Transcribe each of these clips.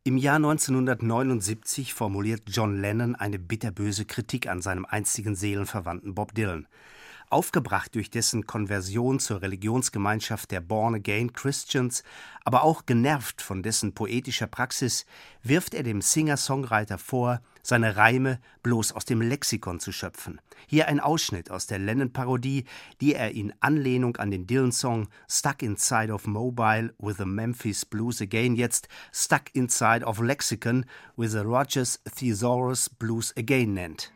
Im Jahr 1979 formuliert John Lennon eine bitterböse Kritik an seinem einstigen Seelenverwandten Bob Dylan. Aufgebracht durch dessen Konversion zur Religionsgemeinschaft der Born-Again Christians, aber auch genervt von dessen poetischer Praxis, wirft er dem Singer-Songwriter vor, seine Reime bloß aus dem Lexikon zu schöpfen. Hier ein Ausschnitt aus der Lennon-Parodie, die er in Anlehnung an den Dylan-Song Stuck Inside of Mobile with the Memphis Blues Again jetzt Stuck Inside of Lexicon with the Rogers Thesaurus Blues Again nennt.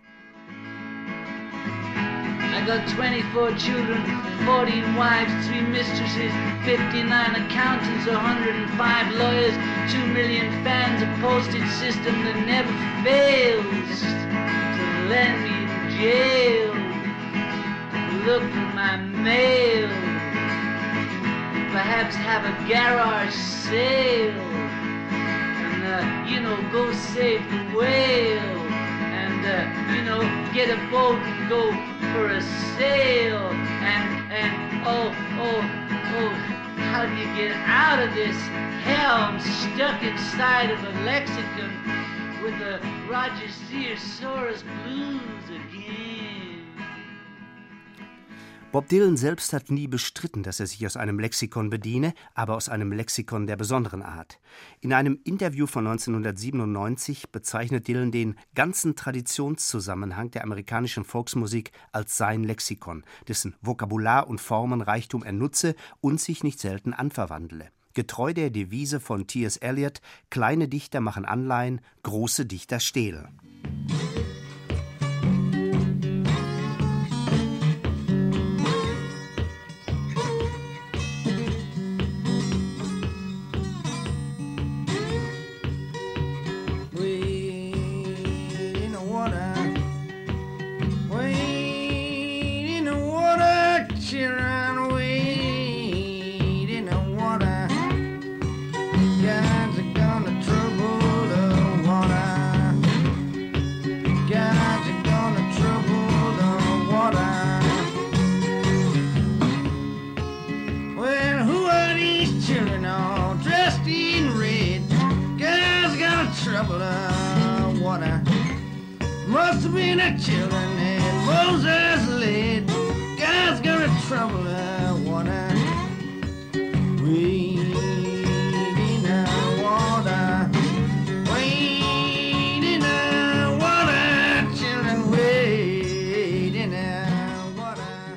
I got 24 children, 14 wives, 3 mistresses, 59 accountants, 105 lawyers, 2 million fans, a postage system that never fails to land me in jail. Look for my mail, perhaps have a garage sale, and go save the whale, and get a boat and go for a sail, and oh, how do you get out of this hell? I'm stuck inside of a lexicon with the Rogers Thesaurus Blues again. Bob Dylan selbst hat nie bestritten, dass er sich aus einem Lexikon bediene, aber aus einem Lexikon der besonderen Art. In einem Interview von 1997 bezeichnet Dylan den ganzen Traditionszusammenhang der amerikanischen Volksmusik als sein Lexikon, dessen Vokabular und Formenreichtum er nutze und sich nicht selten anverwandle. Getreu der Devise von T.S. Eliot: kleine Dichter machen Anleihen, große Dichter stehlen. Must have been the children and Moses led. God's gonna trouble the water. Wade in the water. Wade in the water. Children, wade in the water.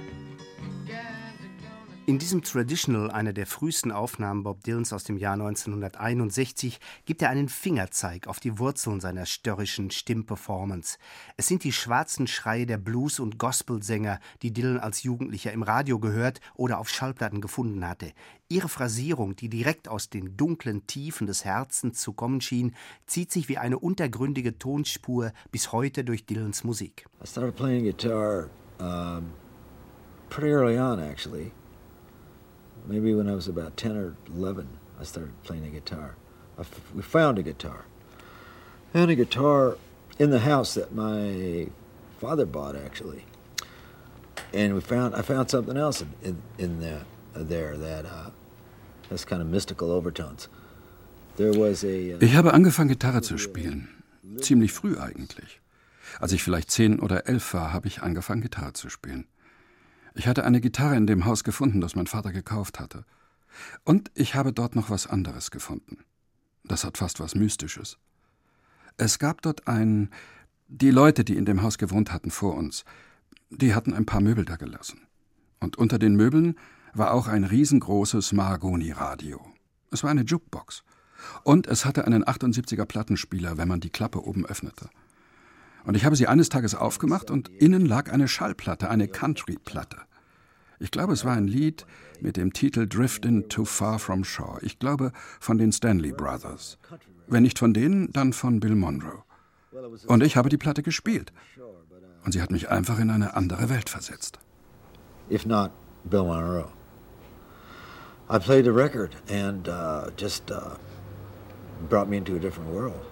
In diesem Traditional, einer der frühesten Aufnahmen Bob Dylans aus dem Jahr 1961, gibt er einen Fingerzeig auf die Wurzeln seiner störrischen Stimmperformance. Es sind die schwarzen Schreie der Blues- und Gospelsänger, die Dylan als Jugendlicher im Radio gehört oder auf Schallplatten gefunden hatte. Ihre Phrasierung, die direkt aus den dunklen Tiefen des Herzens zu kommen schien, zieht sich wie eine untergründige Tonspur bis heute durch Dylans Musik. I started playing guitar pretty early on, actually. Maybe when I was about 10 or 11, I started playing the guitar. We found a guitar. Found a guitar in the house that my father bought, actually. And I found something else in there that has kind of mystical overtones. Ich habe angefangen, Gitarre zu spielen. Ziemlich früh eigentlich. Als ich vielleicht 10 oder 11 war, habe ich angefangen, Gitarre zu spielen. Ich hatte eine Gitarre in dem Haus gefunden, das mein Vater gekauft hatte. Und ich habe dort noch was anderes gefunden. Das hat fast was Mystisches. Es gab dort die Leute, die in dem Haus gewohnt hatten vor uns, die hatten ein paar Möbel da gelassen. Und unter den Möbeln war auch ein riesengroßes Mahagoni-Radio. Es war eine Jukebox. Und es hatte einen 78er Plattenspieler, wenn man die Klappe oben öffnete. Und ich habe sie eines Tages aufgemacht und innen lag eine Schallplatte, eine Country-Platte. Ich glaube, es war ein Lied mit dem Titel Driftin' Too Far From Shore. Ich glaube, von den Stanley Brothers. Wenn nicht von denen, dann von Bill Monroe. Und ich habe die Platte gespielt. Und sie hat mich einfach in eine andere Welt versetzt. If not Bill Monroe. I played the record and just brought me into a different world.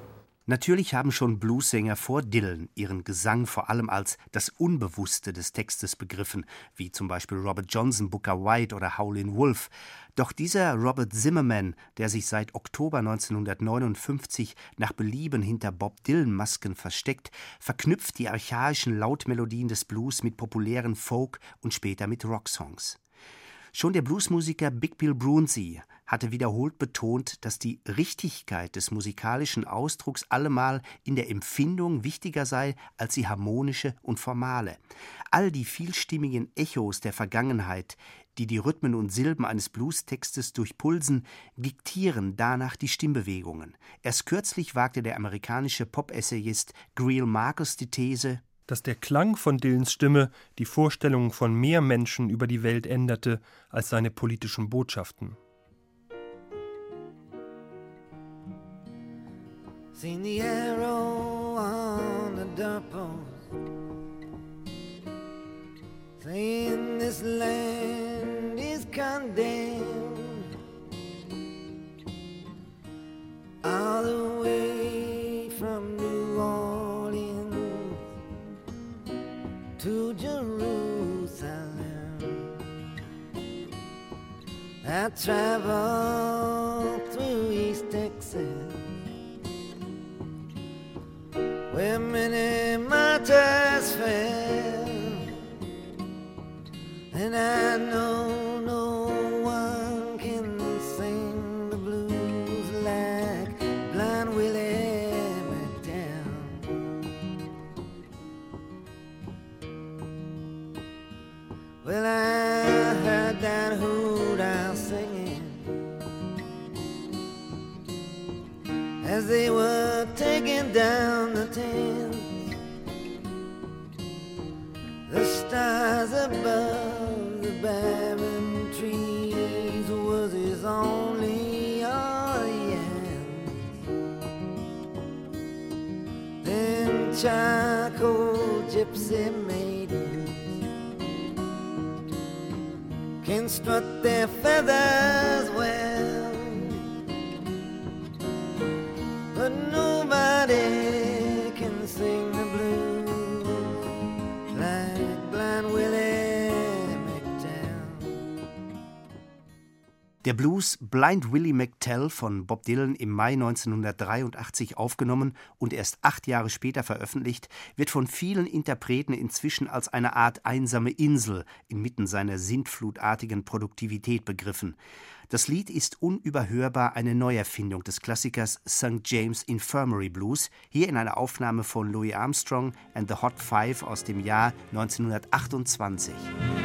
Natürlich haben schon Bluessänger vor Dylan ihren Gesang vor allem als das Unbewusste des Textes begriffen, wie zum Beispiel Robert Johnson, Booker White oder Howlin' Wolf. Doch dieser Robert Zimmerman, der sich seit Oktober 1959 nach Belieben hinter Bob Dylan-Masken versteckt, verknüpft die archaischen Lautmelodien des Blues mit populären Folk- und später mit Rocksongs. Schon der Bluesmusiker Big Bill Broonzy hatte wiederholt betont, dass die Richtigkeit des musikalischen Ausdrucks allemal in der Empfindung wichtiger sei als die harmonische und formale. All die vielstimmigen Echos der Vergangenheit, die die Rhythmen und Silben eines Bluestextes durchpulsen, diktieren danach die Stimmbewegungen. Erst kürzlich wagte der amerikanische Pop-Essayist Greil Marcus die These, dass der Klang von Dylans Stimme die Vorstellungen von mehr Menschen über die Welt änderte als seine politischen Botschaften. Seen the arrow on the doorpost, saying this land is condemned. All the way from New Orleans to Jerusalem, I traveled through East Texas, where many martyrs fell, and I know no one can sing the blues like Blind Willie McDowell. Well, I heard that hoot owl singing as they were taking down the tents. The stars above the barren trees was his only audience. Then charcoal gypsy maidens can strut their feathers well, but nobody can sing the blues like Blind Willie McDowell. Der Blues Blind Willie McTell von Bob Dylan im Mai 1983 aufgenommen und erst 8 Jahre später veröffentlicht, wird von vielen Interpreten inzwischen als eine Art einsame Insel inmitten seiner sintflutartigen Produktivität begriffen. Das Lied ist unüberhörbar eine Neuerfindung des Klassikers St. James Infirmary Blues, hier in einer Aufnahme von Louis Armstrong and the Hot Five aus dem Jahr 1928.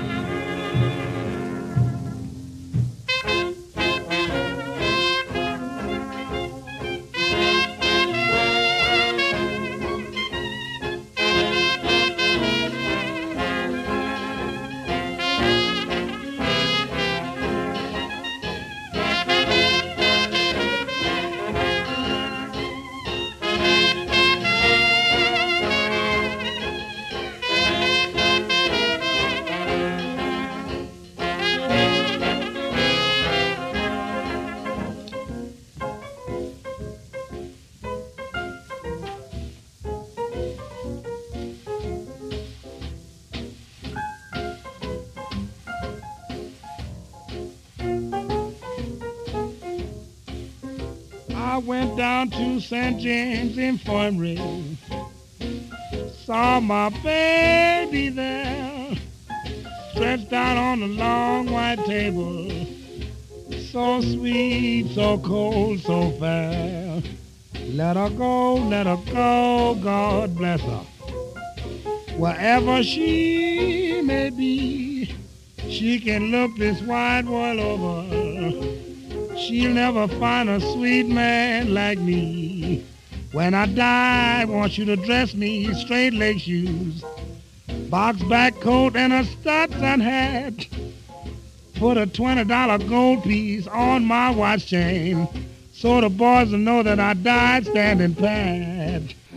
I went down to St. James Infirmary, saw my baby there, stretched out on a long white table, so sweet, so cold, so fair. Let her go, God bless her. Wherever she may be, she can look this wide world over. She'll never find a sweet man like me. When I die, I want you to dress me straight leg shoes, box back coat and a Stetson hat. Put a $20 gold piece on my watch chain so the boys will know that I died standing pat.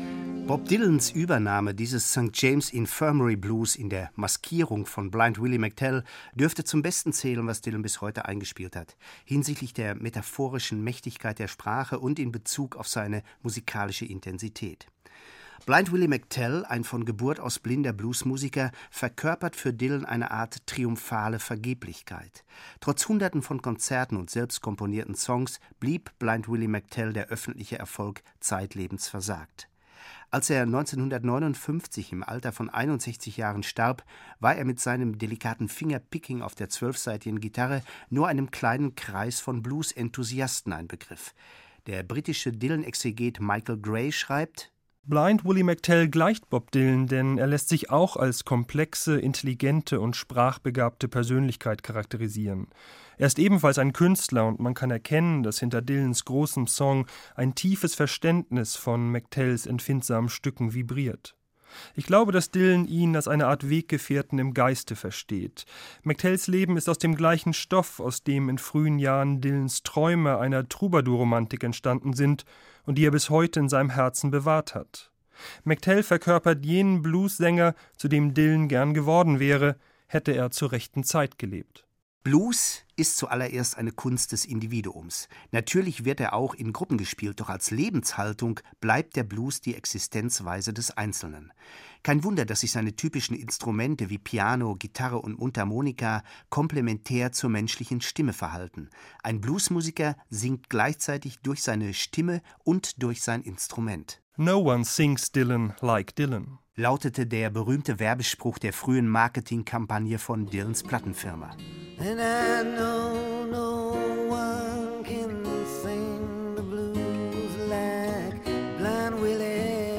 Bob Dylans Übernahme dieses St. James Infirmary Blues in der Maskierung von Blind Willie McTell dürfte zum Besten zählen, was Dylan bis heute eingespielt hat, hinsichtlich der metaphorischen Mächtigkeit der Sprache und in Bezug auf seine musikalische Intensität. Blind Willie McTell, ein von Geburt aus blinder Bluesmusiker, verkörpert für Dylan eine Art triumphale Vergeblichkeit. Trotz Hunderten von Konzerten und selbst komponierten Songs blieb Blind Willie McTell der öffentliche Erfolg zeitlebens versagt. Als er 1959 im Alter von 61 Jahren starb, war er mit seinem delikaten Fingerpicking auf der 12-seitigen Gitarre nur einem kleinen Kreis von Blues-Enthusiasten ein Begriff. Der britische Dylan-Exeget Michael Gray schreibt: Blind Willie McTell gleicht Bob Dylan, denn er lässt sich auch als komplexe, intelligente und sprachbegabte Persönlichkeit charakterisieren. Er ist ebenfalls ein Künstler und man kann erkennen, dass hinter Dylans großem Song ein tiefes Verständnis von McTells empfindsamen Stücken vibriert. Ich glaube, dass Dylan ihn als eine Art Weggefährten im Geiste versteht. McTells Leben ist aus dem gleichen Stoff, aus dem in frühen Jahren Dylans Träume einer Troubadour-Romantik entstanden sind und die er bis heute in seinem Herzen bewahrt hat. McTell verkörpert jenen Bluessänger, zu dem Dylan gern geworden wäre, hätte er zur rechten Zeit gelebt. Blues ist zuallererst eine Kunst des Individuums. Natürlich wird er auch in Gruppen gespielt, doch als Lebenshaltung bleibt der Blues die Existenzweise des Einzelnen. Kein Wunder, dass sich seine typischen Instrumente wie Piano, Gitarre und Mundharmonika komplementär zur menschlichen Stimme verhalten. Ein Bluesmusiker singt gleichzeitig durch seine Stimme und durch sein Instrument. No one sings Dylan like Dylan, lautete der berühmte Werbespruch der frühen Marketingkampagne von Dylans Plattenfirma. And I know no one can sing the blues like Blind Willie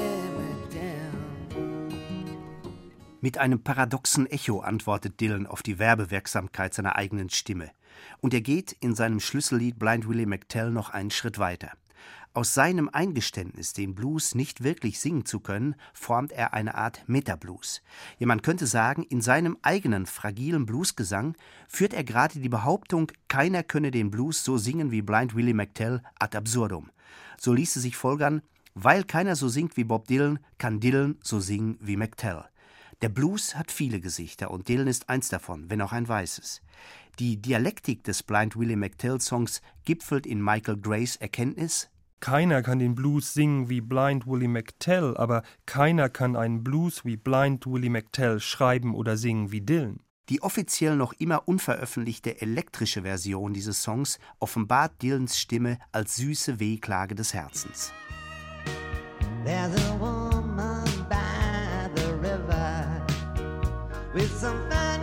McTell. Mit einem paradoxen Echo antwortet Dylan auf die Werbewirksamkeit seiner eigenen Stimme. Und er geht in seinem Schlüssellied Blind Willie McTell noch einen Schritt weiter. Aus seinem Eingeständnis, den Blues nicht wirklich singen zu können, formt er eine Art Metablues. Ja, man könnte sagen, in seinem eigenen fragilen Bluesgesang führt er gerade die Behauptung, keiner könne den Blues so singen wie Blind Willie McTell ad absurdum. So ließe sich folgern, weil keiner so singt wie Bob Dylan, kann Dylan so singen wie McTell. Der Blues hat viele Gesichter und Dylan ist eins davon, wenn auch ein weißes. Die Dialektik des Blind Willie McTell-Songs gipfelt in Michael Grays Erkenntnis: Keiner kann den Blues singen wie Blind Willie McTell, aber keiner kann einen Blues wie Blind Willie McTell schreiben oder singen wie Dylan. Die offiziell noch immer unveröffentlichte elektrische Version dieses Songs offenbart Dylans Stimme als süße Wehklage des Herzens. There's a woman by the river with some fine